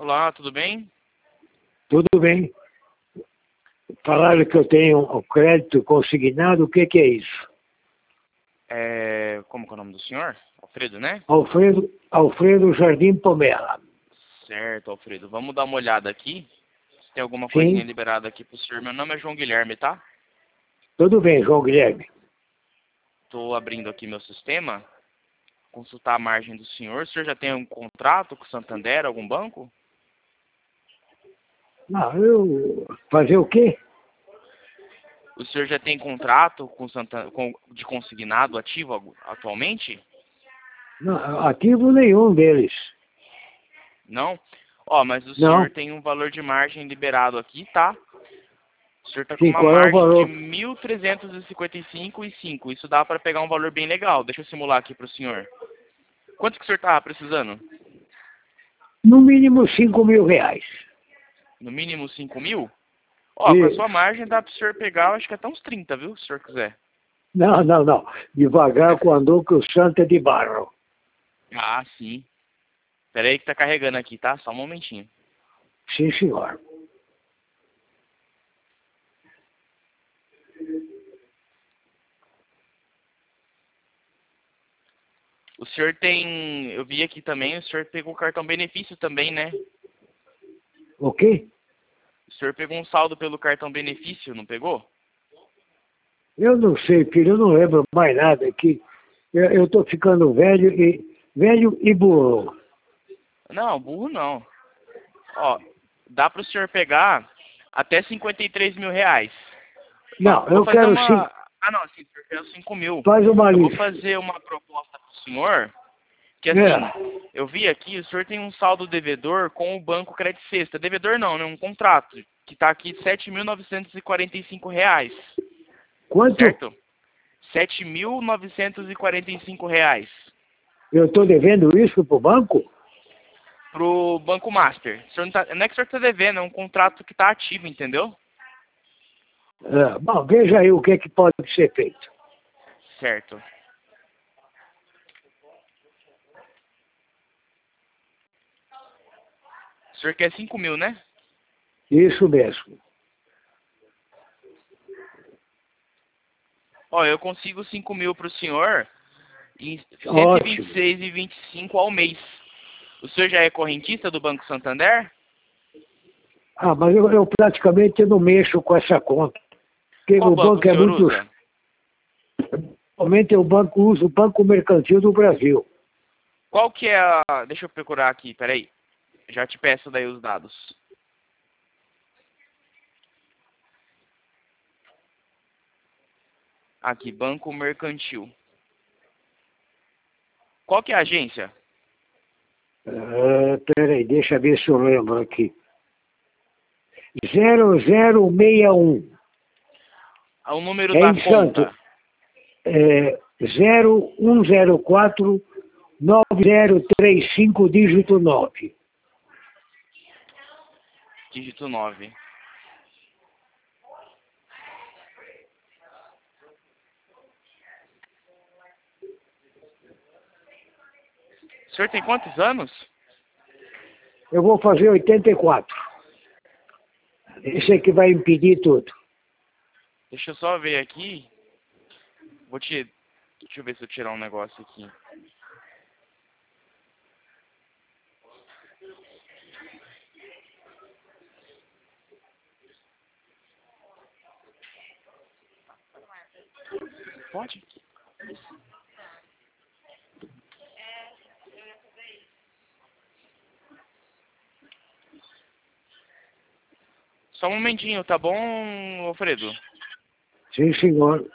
Olá, tudo bem? Tudo bem. Falaram que eu tenho o crédito consignado, o que que é isso? Como que é o nome do senhor? Alfredo, né? Alfredo Jardim Pomela. Certo, Alfredo. Vamos dar uma olhada aqui. Se tem alguma coisinha Sim, liberada aqui pro senhor. Meu nome é João Guilherme, tá? tudo bem, João Guilherme. Tô abrindo aqui meu sistema. Consultar a margem do senhor. O senhor já tem um contrato com o Santander, algum banco? Não, eu... Fazer o quê? O senhor já tem contrato com de consignado ativo atualmente? Não, ativo nenhum deles. Não? Ó, mas o senhor Não. tem um valor de margem liberado aqui, tá? O senhor está com Sim, uma qual é o margem de valor? 1.355,5. Isso dá para pegar um valor bem legal. Deixa eu simular aqui para o senhor. Quanto que o senhor está precisando? No mínimo 5.000 reais. No mínimo 5.000? Ó, com a sua Isso. margem dá para o senhor pegar, eu acho que até uns 30, viu? Se o senhor quiser. Não. Devagar com andou que o santo é de barro. Ah, sim. Pera aí que tá carregando aqui, tá? Só um momentinho. Sim, senhor. O senhor tem... Eu vi aqui também, o senhor pegou o cartão benefício também, né? O quê? O senhor pegou um saldo pelo cartão benefício, não pegou? Eu não sei, filho, eu não lembro mais nada aqui. Eu tô ficando velho e burro. Não, burro não. Ó, dá para o senhor pegar até 53 mil reais. Não, Vou eu fazer quero uma... sim. Ah, não, sim, o senhor quer 5.000. Faz uma Eu vou lista. fazer uma proposta para o senhor, que assim, É. eu vi aqui, o senhor tem um saldo devedor com o Banco Credit Sexta. Devedor não, né? Um contrato, que está aqui de 7.945 reais, Quanto certo? 7.945 reais eu estou devendo isso pro banco? pro Banco Master. O senhor não é que o senhor está devendo, é um contrato que está ativo, entendeu? É. Bom, veja aí o que é que pode ser feito. Certo. O senhor quer 5.000, né? Isso mesmo. Ó, eu consigo 5.000 para o senhor em Ótimo. 126,25 ao mês. O senhor já é correntista do Banco Santander? Ah, mas eu praticamente não mexo com essa conta. Porque Qual o banco o banco é senhor muito. usa? Somente o banco usa o Banco Mercantil do Brasil. Qual que é a... Deixa eu procurar aqui, peraí. Já te peço daí os dados. Aqui, Banco Mercantil. Qual que é a agência? Peraí, deixa eu ver se eu lembro aqui. 0061. O número É da em Santos. conta. 0104 9035, dígito 9. Dígito 9. O senhor tem quantos anos? Eu vou fazer 84. Esse é que vai impedir tudo. Deixa eu só ver aqui. Deixa eu ver se eu tirar um negócio aqui. Pode? Só um momentinho, tá bom, Alfredo? Sim, senhor.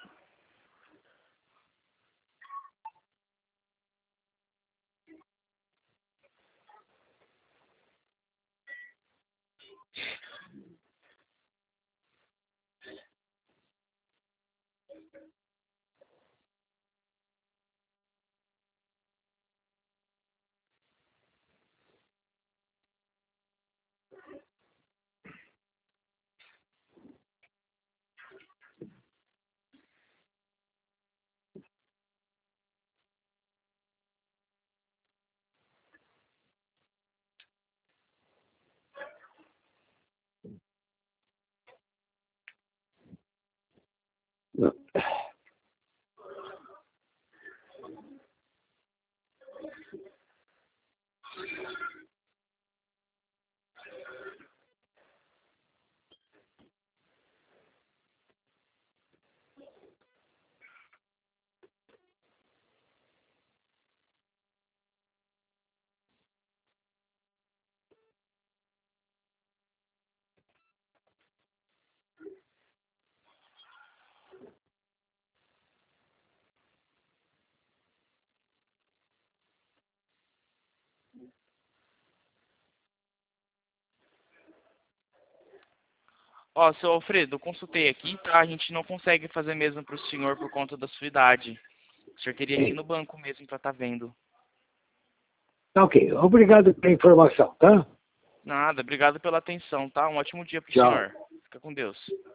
Ó, seu Alfredo, eu consultei aqui, tá? A gente não consegue fazer mesmo pro senhor por conta da sua idade. O senhor teria que ir Sim. no banco mesmo pra estar vendo. Tá ok. Obrigado pela informação, tá? Nada, obrigado pela atenção, tá? Um ótimo dia pro Tchau. senhor. Fica com Deus.